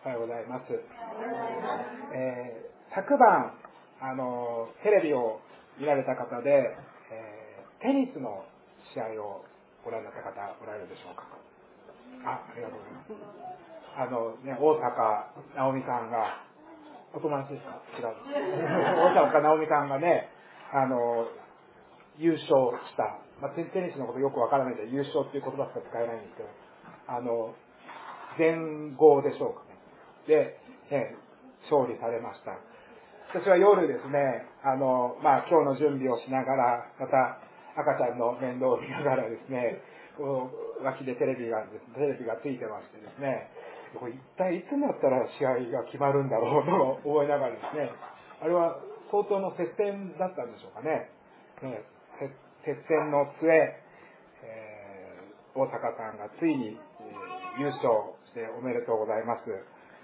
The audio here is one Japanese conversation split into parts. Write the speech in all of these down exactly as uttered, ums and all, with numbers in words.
おはようございます。えー、昨晩あのテレビを見られた方で、えー、テニスの試合をご覧になった方おられるでしょうか。あ、ありがとうございます。あの、ね、大坂なおみさんがお友達ですか？違う。大坂なおみさんがね、あの優勝した、まあ、テニスのことよくわからないので優勝っていう言葉しか使えないんですけど、あの全豪でしょうかね。で、ね、勝利されました。私は夜ですね、あの、まあ、今日の準備をしながら、また赤ちゃんの面倒を見ながらですね、こう脇でテレビがテレビがついてましてですね、これ一体いつになったら試合が決まるんだろうと思いながらですね、あれは相当の接戦だったんでしょうかね。ね、接戦の末、えー、大坂さんがついに、えー、優勝しておめでとうございます。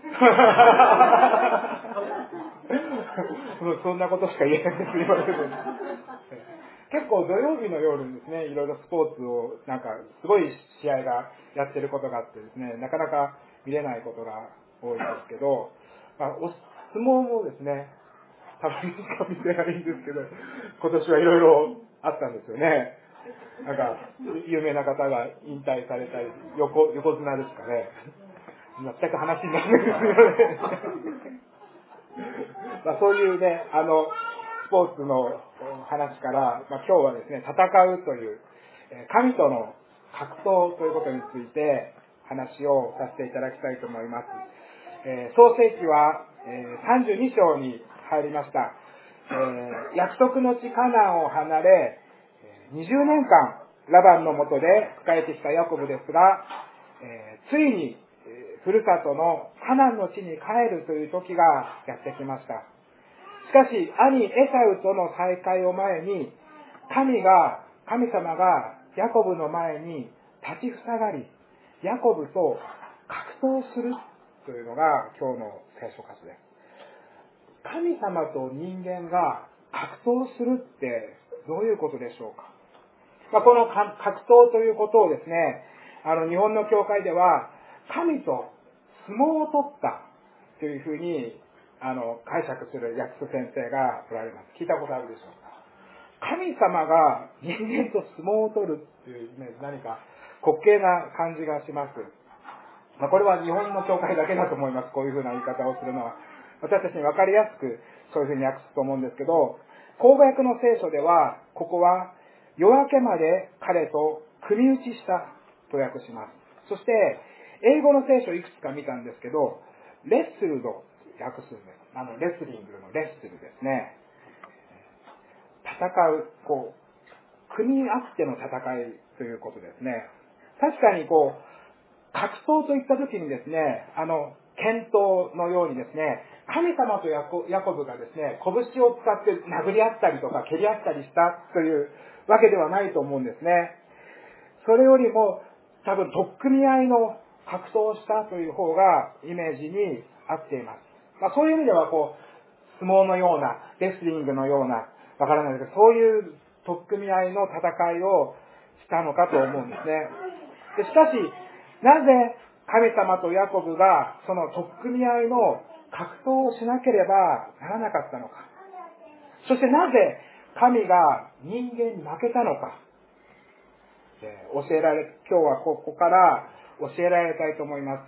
そんなことしか言えないです。言われてる結構土曜日の夜にですね、いろいろスポーツをなんかすごい試合がやってることがあってですね、なかなか見れないことが多いんですけど、まあ、お相撲もですね、たまにしか見てないんですけど、今年はいろいろあったんですよね。なんか有名な方が引退されたり、横横綱ですかね。全く話にならないですよね。まあそういうね、あのスポーツの話から、まあ、今日はですね、戦うという神との格闘ということについて話をさせていただきたいと思います。えー、創世記は、えー、さんじゅうに章に入りました。えー、約束の地カナンを離れ、にじゅうねんかんラバンの下で仕えてきたヤコブですが、えー、ついにふるさとのカナンの地に帰るという時がやってきました。しかし兄エサウとの再会を前に、神が神様がヤコブの前に立ちふさがり、ヤコブと格闘するというのが今日の聖書箇所です。神様と人間が格闘するってどういうことでしょうか。まあ、この格闘ということをですね、あの日本の教会では神と相撲を取ったというふうにあの解釈する訳す先生がおられます。聞いたことあるでしょうか。神様が人間と相撲を取るというイメージ、何か滑稽な感じがします。まあ、これは日本の教会だけだと思います。こういうふうな言い方をするのは。私たちに分かりやすくそういうふうに訳すと思うんですけど、口語訳の聖書では、ここは夜明けまで彼と組み打ちしたと訳します。そして、英語の聖書いくつか見たんですけど、レッスルド訳すんです。あの、レスリングのレッスルですね。戦う、こう、組み合っての戦いということですね。確かにこう、格闘といった時にですね、あの、剣闘のようにですね、神様とヤコ、ヤコブがですね、拳を使って殴り合ったりとか蹴り合ったりしたというわけではないと思うんですね。それよりも、多分、取っ組み合いの格闘をしたという方がイメージに合っています。まあ、そういう意味では、こう、相撲のような、レスリングのような、わからないですけど、そういう取っ組み合いの戦いをしたのかと思うんですね。でしかし、なぜ神様とヤコブがその取っ組み合いの格闘をしなければならなかったのか。そしてなぜ神が人間に負けたのか。教えられ、今日はここから教えられたいと思います。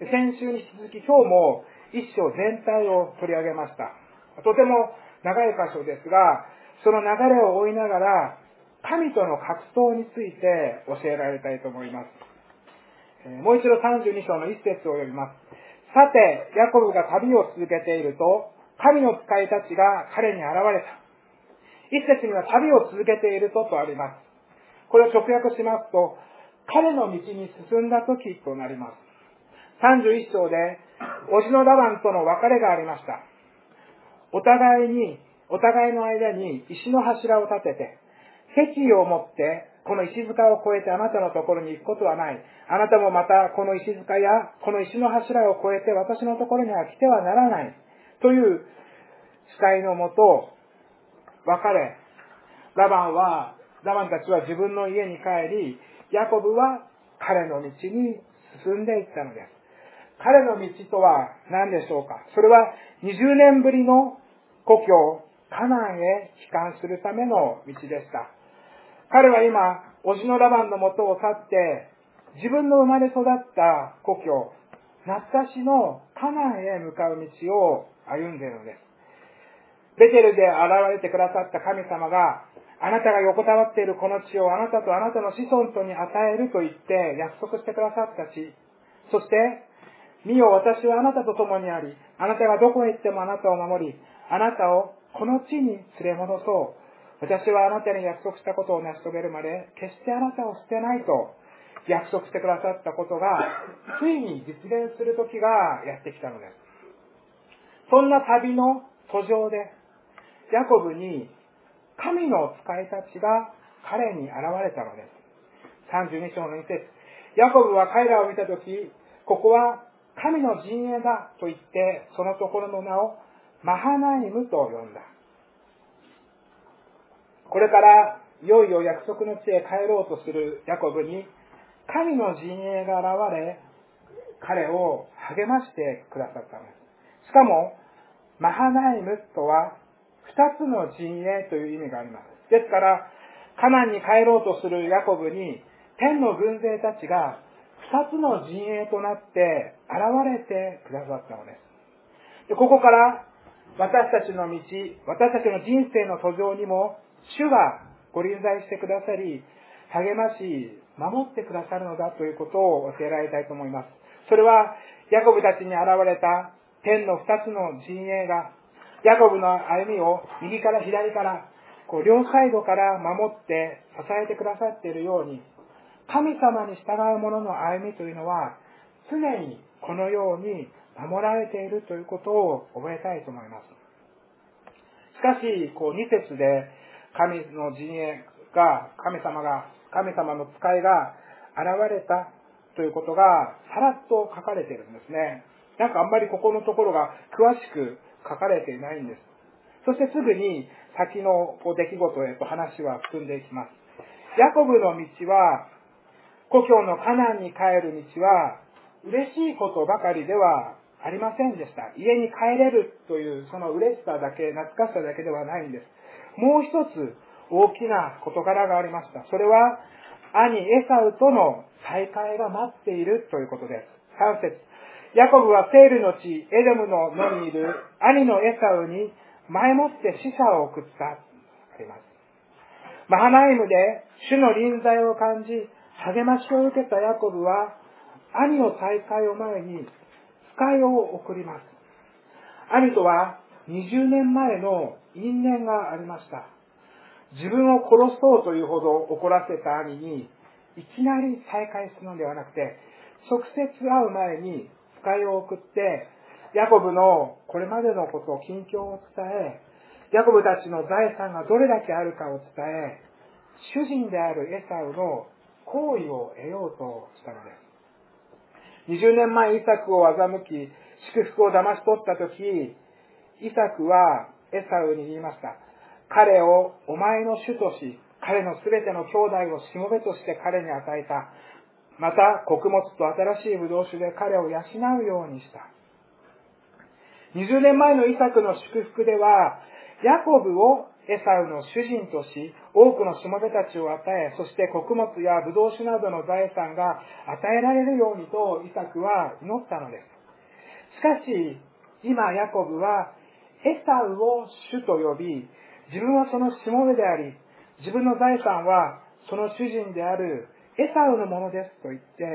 先週に続き今日も一章全体を取り上げました。とても長い箇所ですが、その流れを追いながら神との格闘について教えられたいと思います。もう一度さんじゅうに章の一節を読みます。さて、ヤコブが旅を続けていると、神の使いたちが彼に現れた。一節には旅を続けているととあります。これを直訳しますと、彼の道に進んだ時となります。さんじゅういち章で、叔父のラバンとの別れがありました。お互いに、お互いの間に石の柱を立てて、敵意を持って、この石塚を越えてあなたのところに行くことはない。あなたもまたこの石塚やこの石の柱を越えて私のところには来てはならない。という誓いのもと、別れ、ラバンは、ラバンたちは自分の家に帰り、ヤコブは彼の道に進んでいったのです。 彼の道とは何でしょうか。それはにじゅうねんぶりの故郷、カナンへ帰還するための道でした。彼は今、叔父のラバンの元を去って、自分の生まれ育った故郷、懐かしのカナンへ向かう道を歩んでいるのです。ベテルで現れてくださった神様が、あなたが横たわっているこの地をあなたとあなたの子孫とに与えると言って約束してくださった地。そして、見よ私はあなたと共にあり、あなたがどこへ行ってもあなたを守り、あなたをこの地に連れ戻そう。私はあなたに約束したことを成し遂げるまで、決してあなたを捨てないと約束してくださったことが、ついに実現する時がやってきたのです。そんな旅の途上で、ヤコブに神の使いたちが彼に現れたのです。さんじゅうに章のに節。ヤコブは彼らを見たとき、ここは神の陣営だと言って、そのところの名をマハナイムと呼んだ。これからいよいよ約束の地へ帰ろうとするヤコブに、神の陣営が現れ、彼を励ましてくださったのです。しかも、マハナイムとは、二つの陣営という意味があります。ですから、カナンに帰ろうとするヤコブに、天の軍勢たちが二つの陣営となって現れてくださったのです。でここから、私たちの道、私たちの人生の途上にも、主がご臨在してくださり、励まし、守ってくださるのだということを教えられたいと思います。それは、ヤコブたちに現れた天の二つの陣営が、ヤコブの歩みを右から左から、こう両サイドから守って支えてくださっているように、神様に従う者の歩みというのは、常にこのように守られているということを覚えたいと思います。しかし、こうに節で神の陣営が、神様が、神様の使いが現れたということがさらっと書かれているんですね。なんかあんまりここのところが詳しく書かれていないんです。そしてすぐに先のこう出来事へと話は進んでいきます。ヤコブの道は、故郷のカナンに帰る道は、嬉しいことばかりではありませんでした。家に帰れるというその嬉しさだけ、懐かしさだけではないんです。もう一つ大きな事柄がありました。それは、兄エサウとの再会が待っているということです。さん節。ヤコブはセールの地、エドムの野にいる兄のエサウに前もって使者を送った。あります。マハナイムで主の臨在を感じ、励ましを受けたヤコブは、兄の再会を前に使いを送ります。兄とはにじゅうねんまえの因縁がありました。自分を殺そうというほど怒らせた兄に、いきなり再会するのではなくて、直接会う前に使いを送って、ヤコブのこれまでのことを近況を伝え、ヤコブたちの財産がどれだけあるかを伝え、主人であるエサウの好意を得ようとしたのです。にじゅうねんまえイサクを欺き、祝福を騙し取ったとき、イサクはエサウに言いました。彼をお前の主とし、彼のすべての兄弟をしもべとして彼に与えた。また、穀物と新しいブドウ酒で彼を養うようにした。にじゅうねんまえのイサクの祝福では、ヤコブをエサウの主人とし、多くのしもべたちを与え、そして穀物やブドウ酒などの財産が与えられるようにとイサクは祈ったのです。しかし、今ヤコブはエサウを主と呼び、自分はそのしもべであり、自分の財産はその主人であるエサウのものですと言って、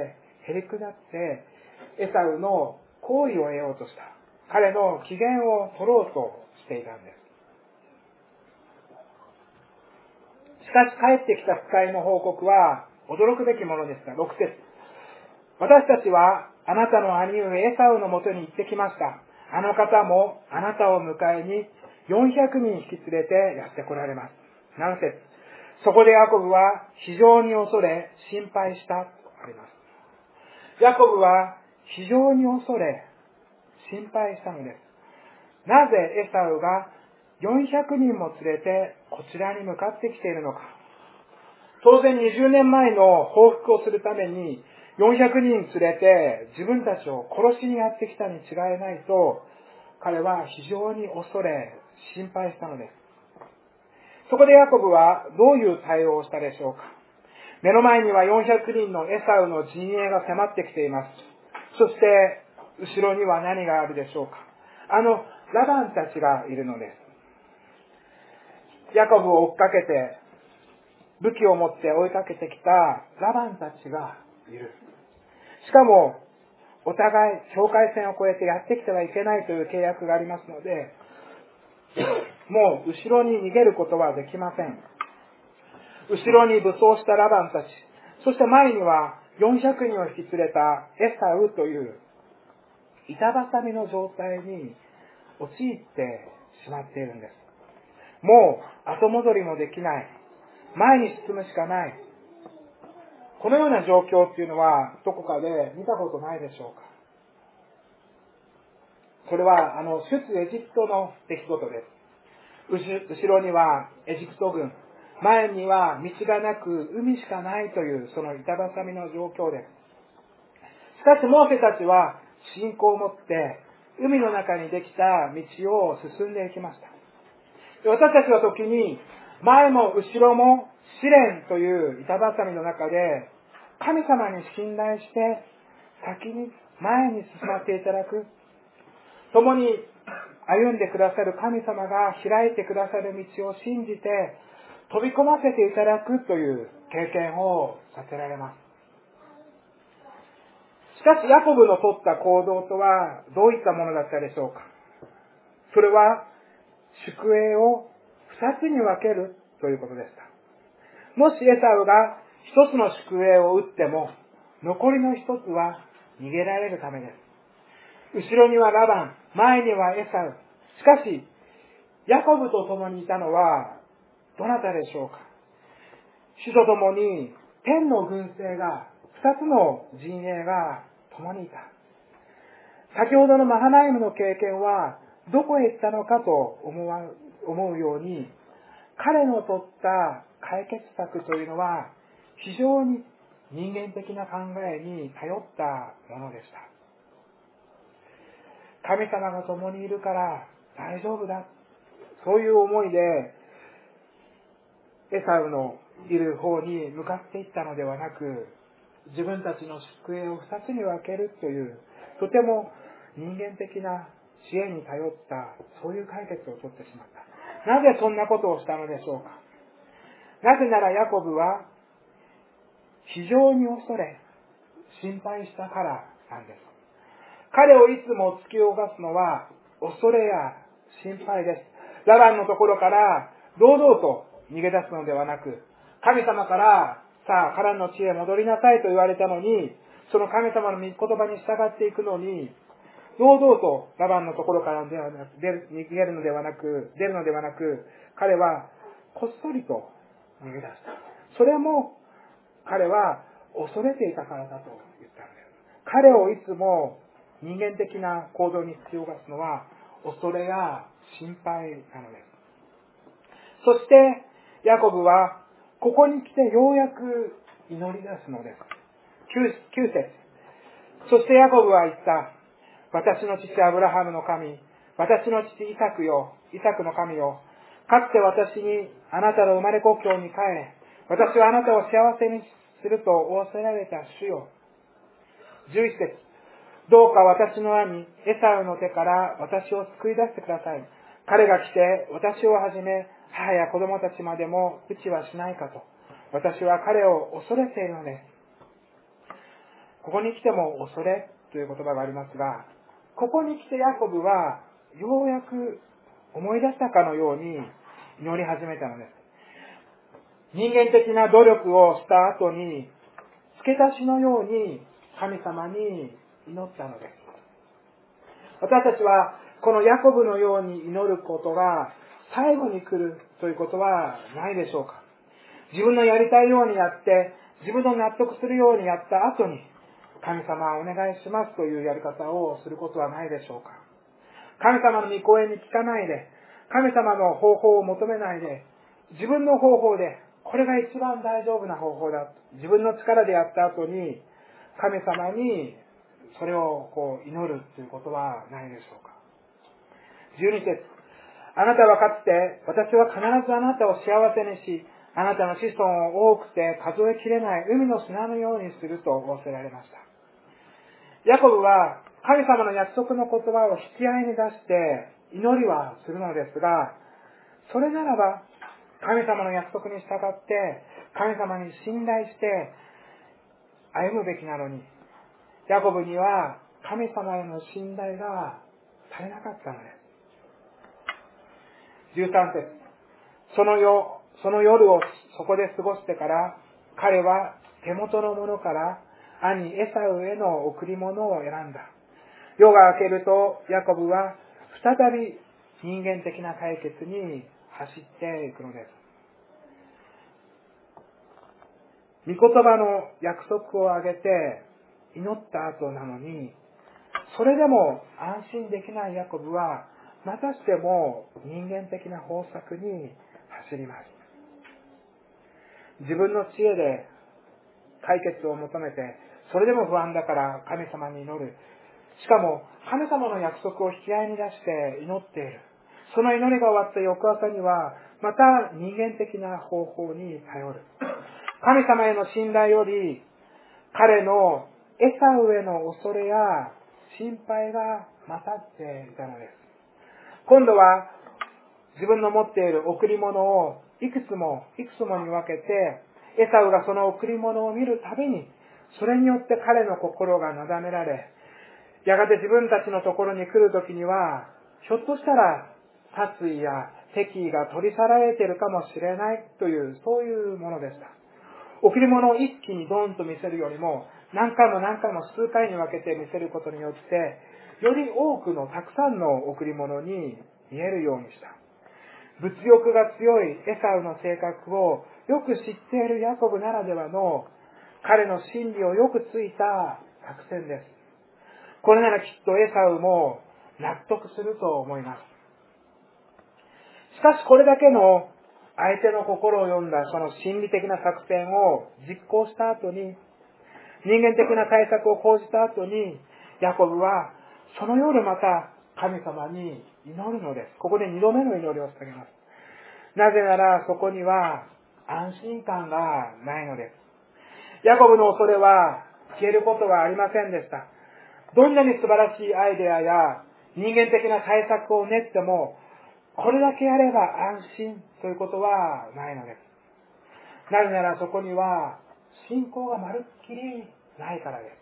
へりくだってエサウの好意を得ようとした。彼の機嫌を取ろうとしていたんです。しかし帰ってきた使いの報告は驚くべきものでした。ろく節。私たちはあなたの兄上エサウのもとに行ってきました。あの方もあなたを迎えによんひゃくにん引き連れてやって来られます。なな節。そこでヤコブは非常に恐れ心配したとあります。ヤコブは非常に恐れ心配したのです。なぜエサウがよんひゃくにんも連れてこちらに向かってきているのか。当然にじゅうねんまえの報復をするためによんひゃくにん連れて自分たちを殺しにやってきたに違いないと、彼は非常に恐れ、心配したのです。そこでヤコブはどういう対応をしたでしょうか。目の前にはよんひゃくにんのエサウの陣営が迫ってきています。そして後ろには何があるでしょうか。あのラバンたちがいるのです。ヤコブを追っかけて、武器を持って追いかけてきたラバンたちがいる。しかもお互い境界線を越えてやってきてはいけないという契約がありますので、もう後ろに逃げることはできません。後ろに武装したラバンたち、そして前にはよんひゃくにんを引き連れたエサウという板挟みの状態に陥ってしまっているんです。もう後戻りもできない。前に進むしかない。このような状況っていうのはどこかで見たことないでしょうか。それはあの出エジプトの出来事です。後ろにはエジプト軍、前には道がなく海しかないというその板挟みの状況です。しかしモーセたちは信仰を持って海の中にできた道を進んでいきました。私たちは時に前も後ろも試練という板挟みの中で神様に信頼して先に前に進ませていただく、共に歩んでくださる神様が開いてくださる道を信じて飛び込ませていただくという経験をさせられます。しかしヤコブの取った行動とはどういったものだったでしょうか。それは宿営を二つに分けるということでした。もしエサウが一つの宿営を撃っても残りの一つは逃げられるためです。後ろにはラバン、前にはエサウ。しかしヤコブと共にいたのはどなたでしょうか。主と共に天の軍勢が、二つの陣営が共にいた。先ほどのマハナイムの経験はどこへ行ったのかと思わ思うように、彼の取った解決策というのは非常に人間的な考えに頼ったものでした。神様が共にいるから大丈夫だ、そういう思いでエサウのいる方に向かっていったのではなく、自分たちの宿営を二つに分けるというとても人間的な知恵に頼ったそういう解決を取ってしまった。なぜそんなことをしたのでしょうか。なぜならヤコブは非常に恐れ心配したからなんです。彼をいつも突き動かすのは恐れや心配です。ラバンのところから堂々と逃げ出すのではなく、神様からさあカランの地へ戻りなさいと言われたのに、その神様の御言葉に従っていくのに、堂々とラバンのところからではなく出る逃げるのではなく出るのではなく、彼はこっそりと逃げ出した。それも彼は恐れていたからだと言ったのです。彼をいつも人間的な行動に突き動かすのは恐れや心配なのです。そしてヤコブはここに来てようやく祈り出すのです。きゅう節。そしてヤコブは言った。私の父アブラハムの神、私の父イサクよ、イサクの神よ、かつて私にあなたの生まれ故郷に帰れ、私はあなたを幸せにすると仰せられた主よ。じゅういち節。どうか私の兄エサウの手から私を救い出してください。彼が来て私をはじめ母や子供たちまでも打ちはしないかと。私は彼を恐れているのです。ここに来ても恐れという言葉がありますが、ここに来てヤコブはようやく思い出したかのように祈り始めたのです。人間的な努力をした後に付け足しのように神様に祈ったのです。私たちはこのヤコブのように祈ることが最後に来るということはないでしょうか。自分のやりたいようにやって自分の納得するようにやった後に神様お願いしますというやり方をすることはないでしょうか。神様の御声に聞かないで、神様の方法を求めないで、自分の方法でこれが一番大丈夫な方法だ、自分の力でやった後に神様にそれをこう祈るということはないでしょうか。じゅうに節、あなたはかつて、私は必ずあなたを幸せにし、あなたの子孫を多くて数えきれない海の砂のようにすると仰せられました。ヤコブは神様の約束の言葉を引き合いに出して祈りはするのですが、それならば神様の約束に従って神様に信頼して歩むべきなのに、ヤコブには神様への信頼が足りなかったのです。じゅうさん節、その夜、その夜をそこで過ごしてから、彼は手元のものから兄エサウへの贈り物を選んだ。夜が明けると、ヤコブは再び人間的な解決に走っていくのです。御言葉の約束を挙げて祈った後なのに、それでも安心できないヤコブは、またしても人間的な方策に走ります。自分の知恵で解決を求めて、それでも不安だから神様に祈る。しかも神様の約束を引き合いに出して祈っている。その祈りが終わった翌朝には、また人間的な方法に頼る。神様への信頼より、彼のエサウへの恐れや心配が勝っていたのです。今度は自分の持っている贈り物をいくつもいくつもに分けて、エサウがその贈り物を見るたびに、それによって彼の心がなだめられ、やがて自分たちのところに来るときには、ひょっとしたら殺意や敵意が取り去られているかもしれないという、そういうものでした。贈り物を一気にドーンと見せるよりも、何回も何回も数回に分けて見せることによって、より多くのたくさんの贈り物に見えるようにした。物欲が強いエサウの性格をよく知っているヤコブならではの、彼の心理をよくついた作戦です。これならきっとエサウも納得すると思います。しかしこれだけの相手の心を読んだその心理的な作戦を実行した後に、人間的な対策を講じた後に、ヤコブはその夜また神様に祈るのです。ここで二度目の祈りを捧げます。なぜならそこには安心感がないのです。ヤコブの恐れは消えることはありませんでした。どんなに素晴らしいアイデアや人間的な対策を練っても、これだけやれば安心ということはないのです。なぜならそこには信仰がまるっきりないからです。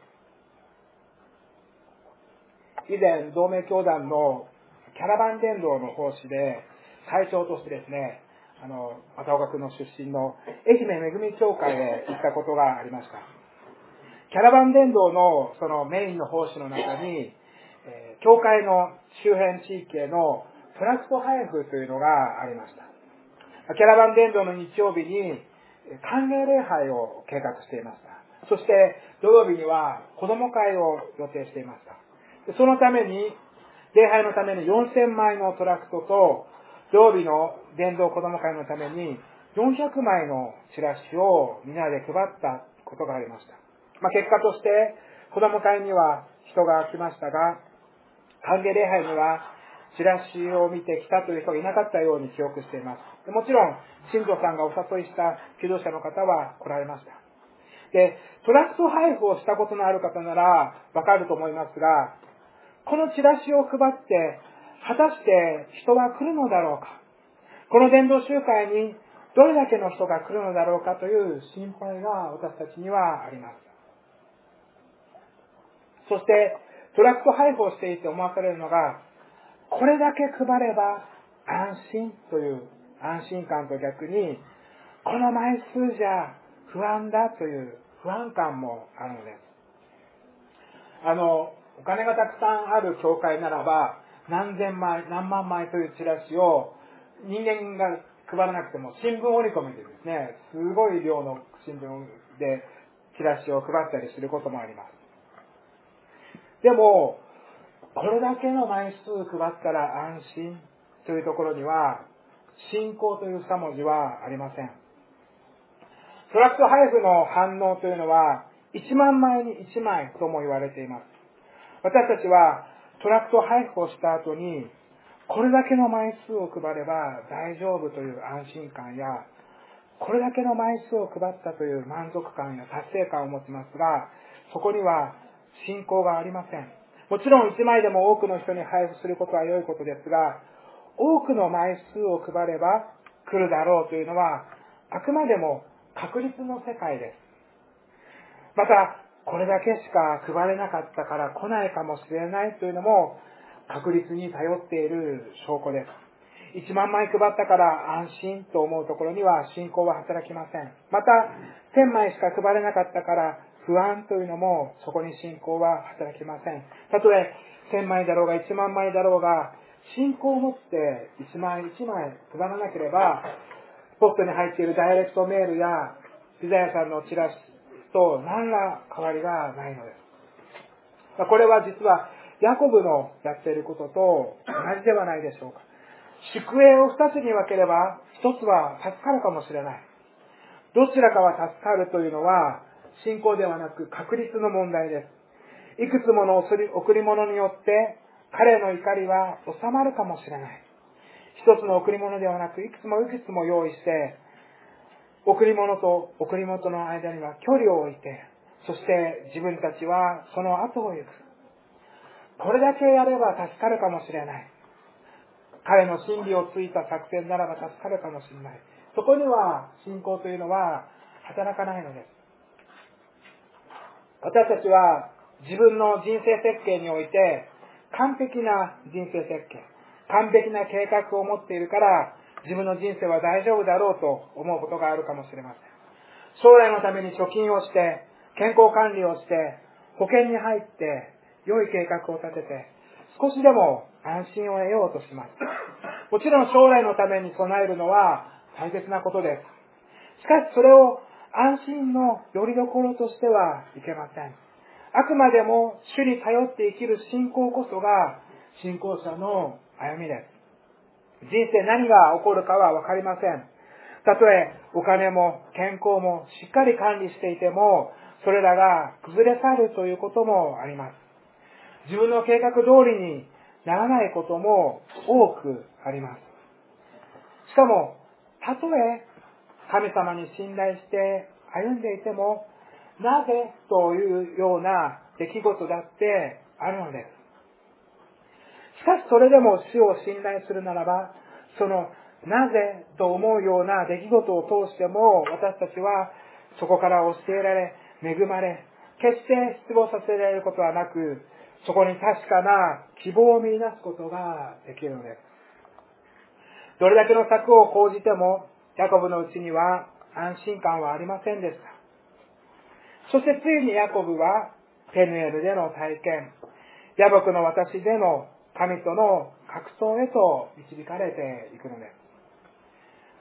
以前、同盟教団のキャラバン伝道の奉仕で会長としてですね、あの、片岡君の出身の愛媛めぐみ教会へ行ったことがありました。キャラバン伝道のそのメインの奉仕の中に、えー、教会の周辺地域へのトラクト配布というのがありました。キャラバン伝道の日曜日に歓迎礼拝を計画していました。そして土曜日には子供会を予定していました。そのために、礼拝のためによんせんまいのトラクトと、土曜日の伝道子供会のためによんひゃくまいのチラシをみんなで配ったことがありました。まあ、結果として子供会には人が来ましたが、歓迎礼拝にはチラシを見てきたという人がいなかったように記憶しています。もちろん、信徒さんがお誘いした求道者の方は来られました。で、トラクト配布をしたことのある方ならわかると思いますが、このチラシを配って、果たして人は来るのだろうか。この伝道集会にどれだけの人が来るのだろうかという心配が私たちにはあります。そして、トラクト配布をしていて思わされるのが、これだけ配れば安心という安心感と逆に、この枚数じゃ不安だという不安感もあるのです。あの、お金がたくさんある教会ならば、何千枚、何万枚というチラシを人間が配らなくても新聞折り込みでですね、すごい量の新聞でチラシを配ったりすることもあります。でも、これだけの枚数配ったら安心というところには、信仰という二文字はありません。トラクト配布の反応というのは、 いちまんまいにいちまいとも言われています。私たちはトラクト配布をした後に、これだけの枚数を配れば大丈夫という安心感や、これだけの枚数を配ったという満足感や達成感を持ちますが、そこには信仰がありません。もちろんいちまいでも多くの人に配布することは良いことですが、多くの枚数を配れば来るだろうというのは、あくまでも確率の世界です。また、これだけしか配れなかったから来ないかもしれないというのも、確率に頼っている証拠です。いちまんまい配ったから安心と思うところには信仰は働きません。また、せんまいしか配れなかったから不安というのもそこに信仰は働きません。たとえせんまいだろうがいちまんまいだろうが、信仰を持っていちまいいちまい配らなければ、ポストに入っているダイレクトメールやピザ屋さんのチラシと何ら変わりがないのです。これは実はヤコブのやっていることと同じではないでしょうか。宿営を二つに分ければ、一つは助かるかもしれない。どちらかは助かるというのは、信仰ではなく確率の問題です。いくつもの贈り物によって、彼の怒りは収まるかもしれない。一つの贈り物ではなく、いくつもいくつも用意して、贈り物と贈り物の間には距離を置いて、そして自分たちはその後を行く。これだけやれば助かるかもしれない。彼の真理をついた作戦ならば助かるかもしれない。そこには信仰というのは働かないのです。私たちは自分の人生設計において完璧な人生設計、完璧な計画を持っているから自分の人生は大丈夫だろうと思うことがあるかもしれません。将来のために貯金をして、健康管理をして、保険に入って良い計画を立てて少しでも安心を得ようとします。もちろん将来のために備えるのは大切なことです。しかしそれを安心の拠り所としてはいけません。あくまでも主に頼って生きる信仰こそが信仰者の歩みです。人生何が起こるかはわかりません。たとえお金も健康もしっかり管理していても、それらが崩れ去るということもあります。自分の計画通りにならないことも多くあります。しかも、たとえ神様に信頼して歩んでいても、なぜというような出来事だってあるのです。しかしそれでも主を信頼するならば、そのなぜと思うような出来事を通しても、私たちはそこから教えられ、恵まれ、決して失望させられることはなく、そこに確かな希望を見出すことができるのです。どれだけの策を講じても、ヤコブのうちには安心感はありませんでした。そしてついにヤコブはペヌエルでの体験、野木の私での神との格闘へと導かれていくのです。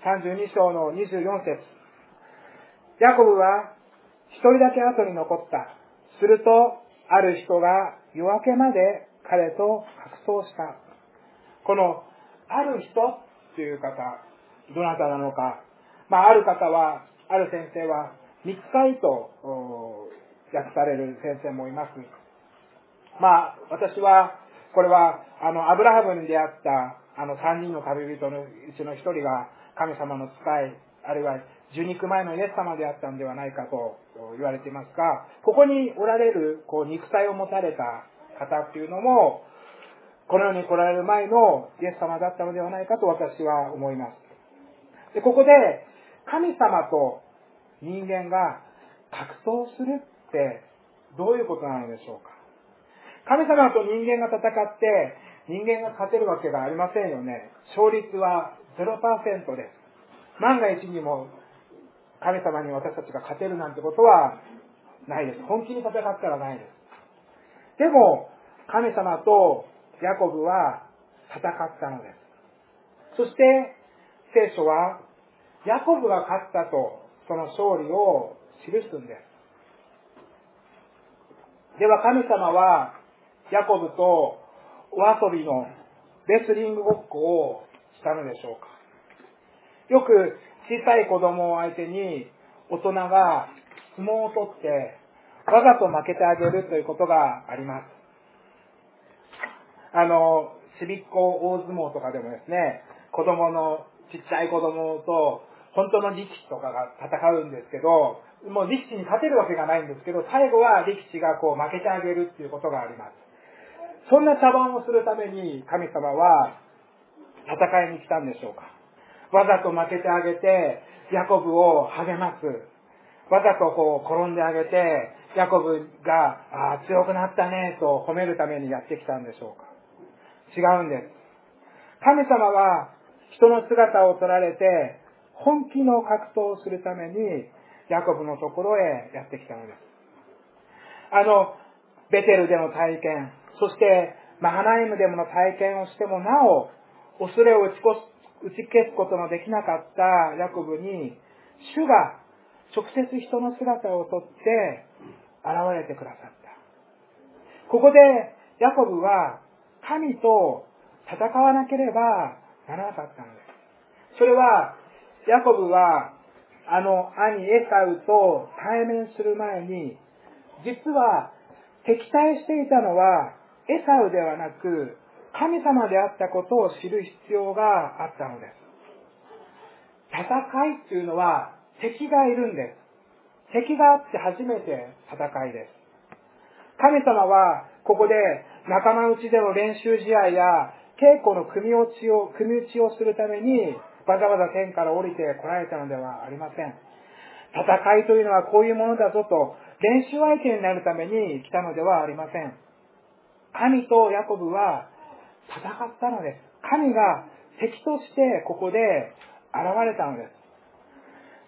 さんじゅうに章のにじゅうよん節。ヤコブは一人だけ後に残った。すると、ある人が夜明けまで彼と格闘した。この、ある人という方、どなたなのか。まあ、ある方は、ある先生は、密会と訳される先生もいます。まあ、私は、これは、あの、アブラハムに出会った、あの、三人の旅人のうちの一人が、神様の使い、あるいは、受肉前のイエス様であったんではないかと言われていますが、ここにおられる、こう、肉体を持たれた方っていうのも、この世に来られる前のイエス様だったのではないかと私は思います。で、ここで、神様と人間が格闘するってどういうことなのでしょうか。神様と人間が戦って人間が勝てるわけがありませんよね。勝率は ゼロパーセント です。万が一にも神様に私たちが勝てるなんてことはないです。本気に戦ったらないです。でも神様とヤコブは戦ったのです。そして聖書はヤコブが勝ったとその勝利を記すんです。では神様はヤコブとお遊びのレスリングごっこをしたのでしょうか。よく小さい子供を相手に大人が相撲を取ってわざと負けてあげるということがあります。あの、ちびっこ大相撲とかでもですね、子供の、ちっちゃい子供と本当の力士とかが戦うんですけど、もう力士に勝てるわけがないんですけど、最後は力士がこう負けてあげるっていうことがあります。そんな茶番をするために神様は戦いに来たんでしょうか。わざと負けてあげて、ヤコブを励ます。わざとこう転んであげて、ヤコブが、ああ、強くなったね、と褒めるためにやってきたんでしょうか。違うんです。神様は人の姿を取られて、本気の格闘をするために、ヤコブのところへやってきたのです。あの、ベテルでの体験、そしてマハナイムでの体験をしてもなお、恐れを打ちこす打ち消すことのできなかったヤコブに、主が直接人の姿をとって現れてくださった。ここでヤコブは神と戦わなければならなかったのです。それは、ヤコブはあの兄エサウと対面する前に、実は敵対していたのはエサウではなく神様であったことを知る必要があったのです。戦いっていうのは敵がいるんです。敵があって初めて戦いです。神様はここで仲間内での練習試合や稽古の組み打ちを、組み打ちをするためにわざわざ天から降りて来られたのではありません。戦いというのはこういうものだぞと練習相手になるために来たのではありません。神とヤコブは戦ったのです。神が敵としてここで現れたのです。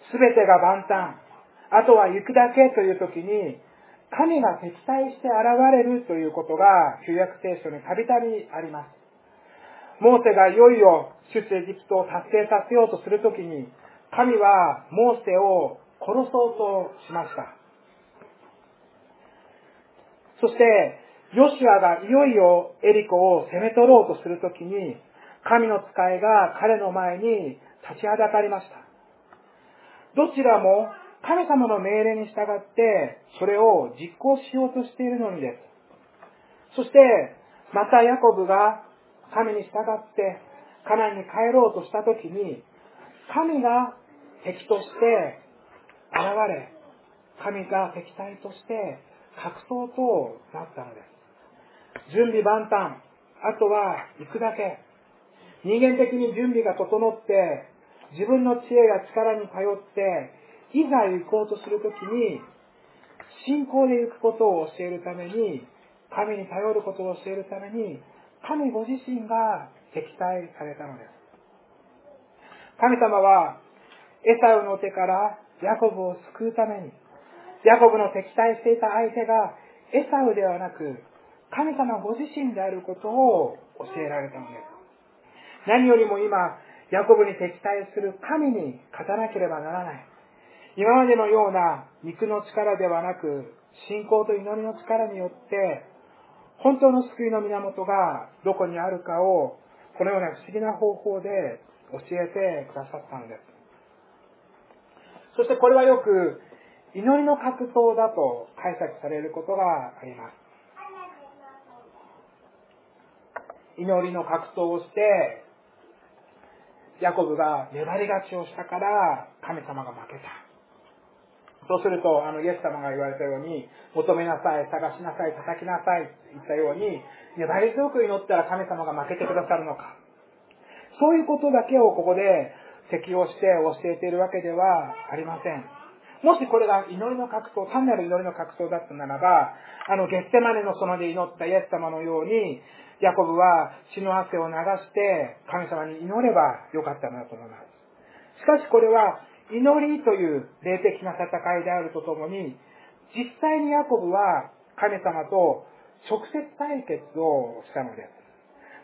すべてが万端、あとは行くだけという時に、神が敵対して現れるということが旧約聖書にたびたびあります。モーセがいよいよ出エジプトを達成させようとするときに、神はモーセを殺そうとしました。そして、ヨシュアがいよいよエリコを攻め取ろうとするときに、神の使いが彼の前に立ちはだかりました。どちらも神様の命令に従ってそれを実行しようとしているのにです。そして、またヤコブが神に従ってカナンに帰ろうとしたときに、神が敵として現れ、神が敵対として格闘となったのです。準備万端、あとは行くだけ。人間的に準備が整って、自分の知恵や力に頼って、いざ行こうとするときに、信仰で行くことを教えるために、神に頼ることを教えるために、神ご自身が敵対されたのです。神様は、エサウの手からヤコブを救うために、ヤコブの敵対していた相手がエサウではなく、神様ご自身であることを教えられたのです。何よりも今、ヤコブに敵対する神に勝たなければならない。今までのような肉の力ではなく、信仰と祈りの力によって、本当の救いの源がどこにあるかを、このような不思議な方法で教えてくださったのです。そしてこれはよく、祈りの格闘だと解釈されることがあります。祈りの格闘をして、ヤコブが粘り勝ちをしたから神様が負けた。そうすると、あのイエス様が言われたように、求めなさい、探しなさい、叩きなさいと言ったように、粘り強く祈ったら神様が負けてくださるのか。そういうことだけをここで適用して教えているわけではありません。もしこれが祈りの格闘、単なる祈りの格闘だったならば、あのゲッセマネの園で祈ったイエス様のように、ヤコブは血の汗を流して神様に祈ればよかったなと思います。しかしこれは祈りという霊的な戦いであるとともに、実際にヤコブは神様と直接対決をしたのです。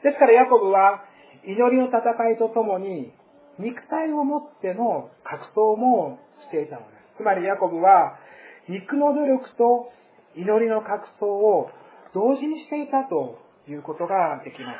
ですからヤコブは祈りの戦いとともに肉体を持っての格闘もしていたのです。つまりヤコブは肉の努力と祈りの格闘を同時にしていたということができます。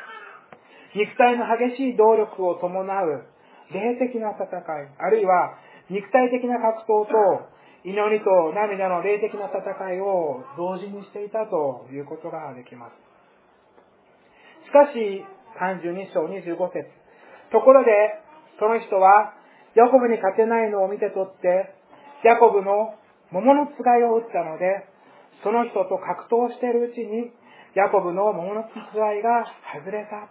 肉体の激しい動力を伴う霊的な戦い、あるいは肉体的な格闘と祈りと涙の霊的な戦いを同時にしていたということができます。しかし、さんじゅうに章にじゅうご節。ところで、その人は、ヤコブに勝てないのを見て取って、ヤコブの桃のつがいを打ったので、その人と格闘しているうちに、ヤコブの桃のつがいが外れた。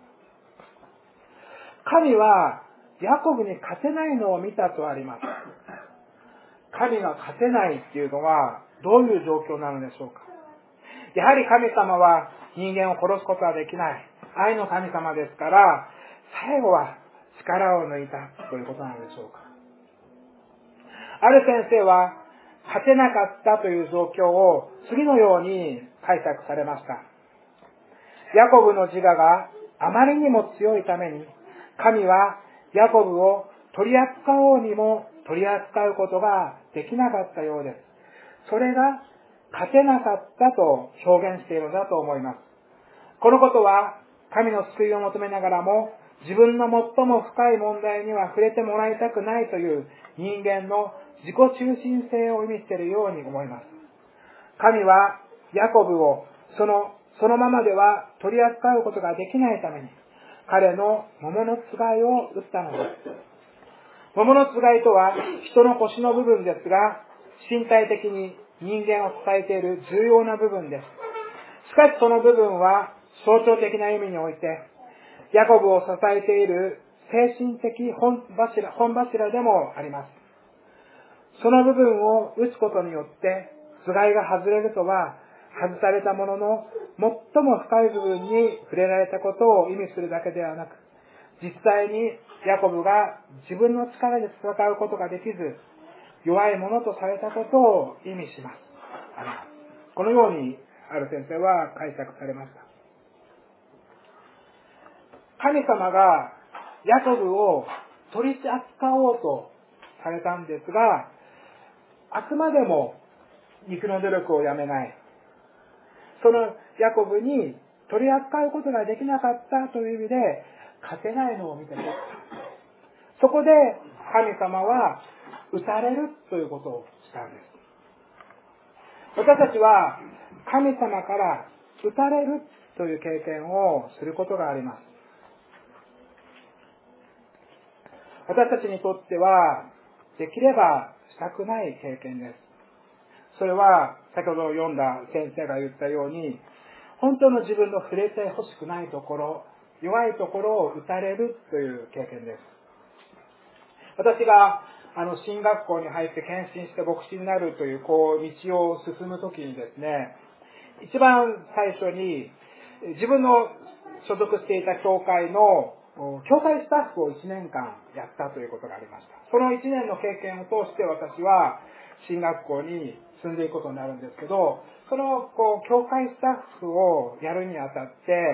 神は、ヤコブに勝てないのを見たとあります。神が勝てないっていうのは、どういう状況なのでしょうか。やはり神様は人間を殺すことはできない。愛の神様ですから、最後は力を抜いたということなのでしょうか。ある先生は、勝てなかったという状況を次のように解釈されました。ヤコブの自我があまりにも強いために、神はヤコブを取り扱おうにも取り扱うことができなかったようです。それが勝てなかったと表現しているのだと思います。このことは神の救いを求めながらも自分の最も深い問題には触れてもらいたくないという人間の自己中心性を意味しているように思います。神はヤコブをその、そのままでは取り扱うことができないために彼の桃のつがいを打ったのです。桃のつがいとは人の腰の部分ですが、身体的に人間を支えている重要な部分です。しかしその部分は象徴的な意味において、ヤコブを支えている精神的本柱、本柱でもあります。その部分を打つことによって、つがいが外れるとは、外されたものの最も深い部分に触れられたことを意味するだけではなく、実際にヤコブが自分の力で戦うことができず、弱いものとされたことを意味します。このように、ある先生は解釈されました。神様がヤコブを取り扱おうとされたんですが、あくまでも肉の努力をやめない。そのヤコブに取り扱うことができなかったという意味で、勝てないのを見て取った。そこで神様は打たれるということをしたんです。私たちは神様から打たれるという経験をすることがあります。私たちにとってはできればしたくない経験です。それは先ほど読んだ先生が言ったように、本当の自分の触れてほしくないところ、弱いところを打たれるという経験です。私があの進学校に入って献身して牧師になるというこう道を進むときにですね、一番最初に自分の所属していた教会の教会スタッフをいちねんかんやったということがありました。そのいちねんの経験を通して私は進学校に進んでいくことになるんですけど、そのこう教会スタッフをやるにあたって、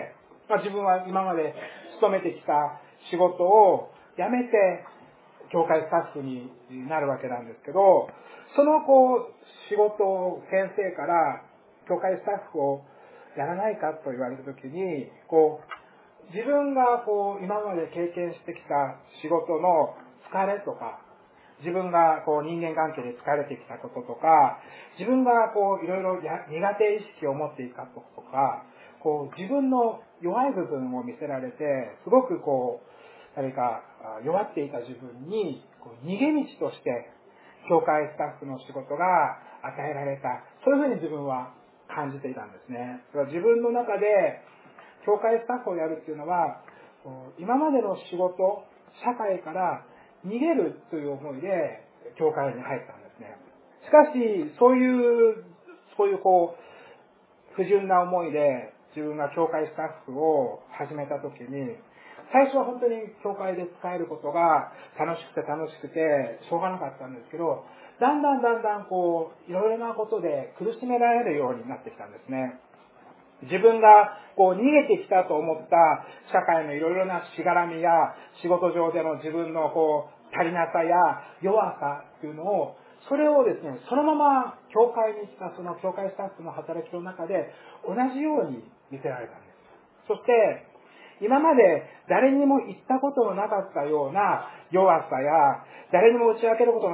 まあ、自分は今まで勤めてきた仕事を辞めて教会スタッフになるわけなんですけど、そのこう仕事を先生から教会スタッフをやらないかと言われたときに、こう自分がこう今まで経験してきた仕事の疲れとか、自分がこう人間関係で疲れてきたこととか、自分がこういろいろ苦手意識を持っていたこととか、こう自分の弱い部分を見せられて、すごくこう何か弱っていた自分にこう逃げ道として教会スタッフの仕事が与えられた。そういうふうに自分は感じていたんですね。自分の中で教会スタッフをやるっていうのは、今までの仕事、社会から逃げるという思いで教会に入ったんですね。しかし、そういう、そういうこう、不純な思いで自分が教会スタッフを始めたときに、最初は本当に教会で使えることが楽しくて楽しくてしょうがなかったんですけど、だんだんだんだんこう、いろいろなことで苦しめられるようになってきたんですね。自分がこう逃げてきたと思った社会のいろいろなしがらみや仕事上での自分のこう足りなさや弱さっていうのを、それをですね、そのまま教会に来たその教会スタッフの働きの中で同じように見せられたんです。そして今まで誰にも言ったことのなかったような弱さや誰にも打ち明けることのでき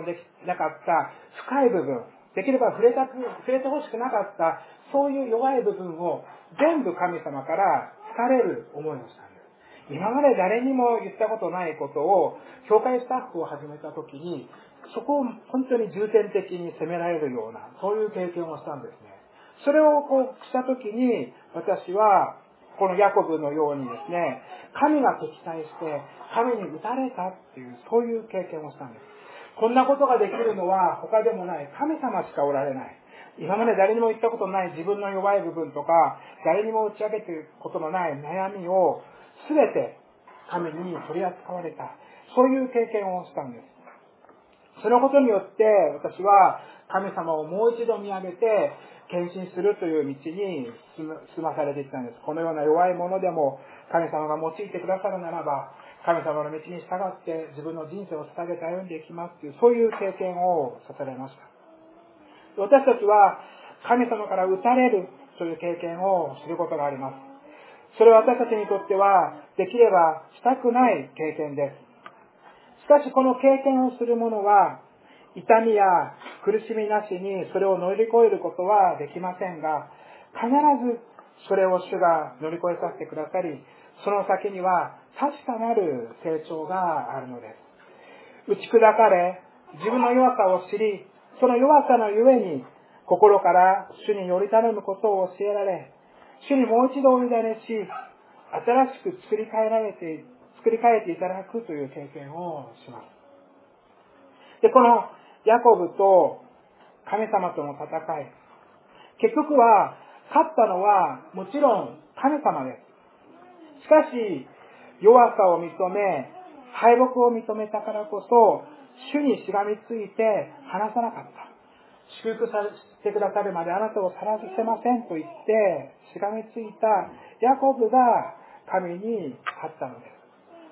なかった深い部分、できれば触れたく、触れてほしくなかった、そういう弱い部分を全部神様から疲れる思いをしたんです。今まで誰にも言ったことないことを、教会スタッフを始めた時に、そこを本当に重点的に責められるような、そういう経験をしたんですね。それをこうした時に、私は、このヤコブのようにですね、神が敵対して、神に打たれたっていう、そういう経験をしたんです。こんなことができるのは他でもない神様しかおられない。今まで誰にも言ったことのない自分の弱い部分とか、誰にも打ち明けていることのない悩みを全て神に取り扱われた。そういう経験をしたんです。そのことによって私は神様をもう一度見上げて献身するという道に進まされていったんです。このような弱いものでも神様が用いてくださるならば、神様の道に従って自分の人生を捧げて歩んでいきますという、そういう経験をさせられました。私たちは神様から打たれるという経験をすることがあります。それは私たちにとってはできればしたくない経験です。しかしこの経験をする者は痛みや苦しみなしにそれを乗り越えることはできませんが、必ずそれを主が乗り越えさせてくださり、その先には確かなる成長があるのです。打ち砕かれ、自分の弱さを知り、その弱さのゆえに心から主により頼むことを教えられ、主にもう一度お委ねし、新しく作り変えられて、作り変えていただくという経験をします。で、このヤコブと神様との戦い、結局は勝ったのはもちろん神様です。しかし弱さを認め、敗北を認めたからこそ、主にしがみついて離さなかった。祝福させてくださるまであなたを去らせませんと言ってしがみついたヤコブが神に勝ったのです。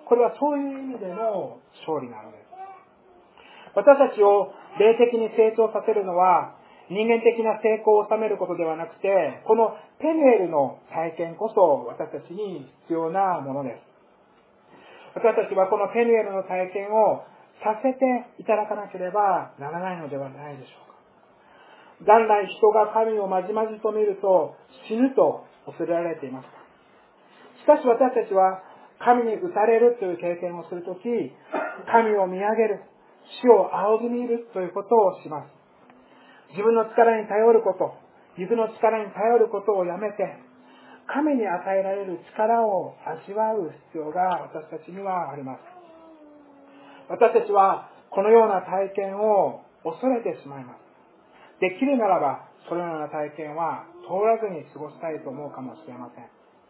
これはそういう意味での勝利なのです。私たちを霊的に成長させるのは人間的な成功を収めることではなくて、このペヌエルの体験こそ私たちに必要なものです。私たちはこのペヌエルの体験をさせていただかなければならないのではないでしょうか。元来人が神をまじまじと見ると死ぬと恐れられていました。しかし私たちは神に打たれるという経験をするとき、神を見上げる、主を仰ぎ見るということをします。自分の力に頼ること、肉の力に頼ることをやめて、神に与えられる力を味わう必要が私たちにはあります。私たちはこのような体験を恐れてしまいます。できるならば、そのような体験は通らずに過ごしたいと思うかもしれません。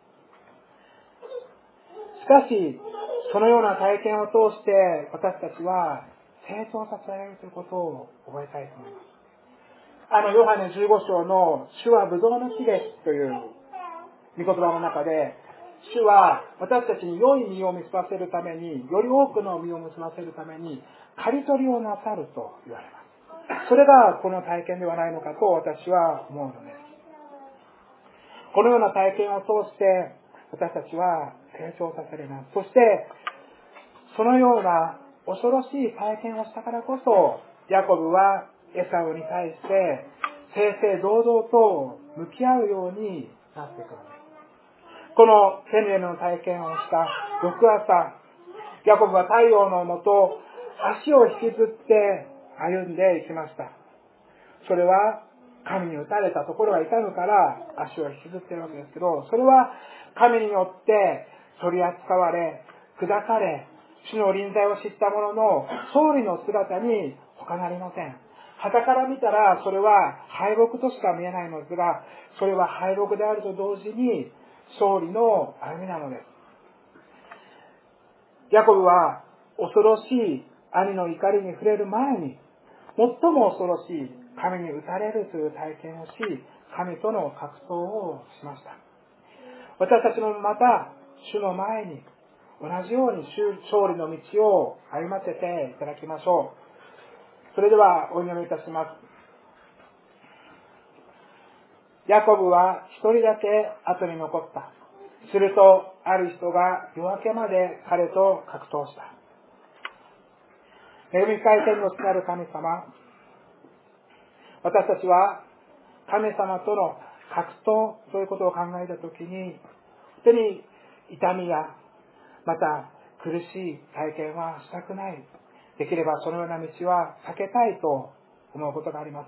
しかし、そのような体験を通して私たちは成長させられるということを覚えたいと思います。あのヨハネじゅうご章の主はブドウの木ですという御言葉の中で、主は私たちに良い実を結ばせるために、より多くの実を結ばせるために刈り取りをなさると言われます。それがこの体験ではないのかと私は思うのです。このような体験を通して私たちは成長させられます。そしてそのような恐ろしい体験をしたからこそ、ヤコブはエサウに対して正々堂々と向き合うようになってくるんです。このペヌエルの体験をした翌朝、ヤコブは太陽の下、足を引きずって歩んでいきました。それは神に打たれたところが痛むから足を引きずっているわけですけど、それは神によって取り扱われ、砕かれ、主の臨在を知った者の勝利の姿に他なりません。傍から見たらそれは敗北としか見えないのですが、それは敗北であると同時に勝利の歩みなのです。ヤコブは恐ろしい兄の怒りに触れる前に、最も恐ろしい神に打たれるという体験をし、神との格闘をしました。私たちもまた主の前に同じように勝利の道を歩ませていただきましょう。それではお祈りいたします。ヤコブは一人だけ後に残った。するとある人が夜明けまで彼と格闘した。 恵み深い天の父なる神様、私たちは神様との格闘ということを考えたときに、本当に痛みやまた苦しい体験はしたくない。できればそのような道は避けたいと思うことがあります。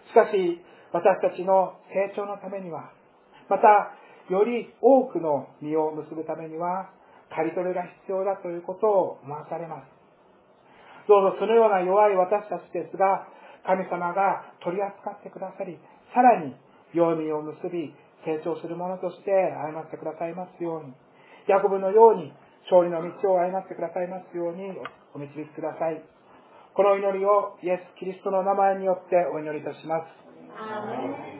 しかし私たちの成長のためには、またより多くの実を結ぶためには刈り取りが必要だということを思わされます。どうぞそのような弱い私たちですが、神様が取り扱ってくださり、さらに良い実を結び成長するものとして歩まってくださいますように、ヤコブのように勝利の道を歩まってくださいますようにお導きください。この祈りをイエス・キリストの名前によってお祈りいたします。 アーメン。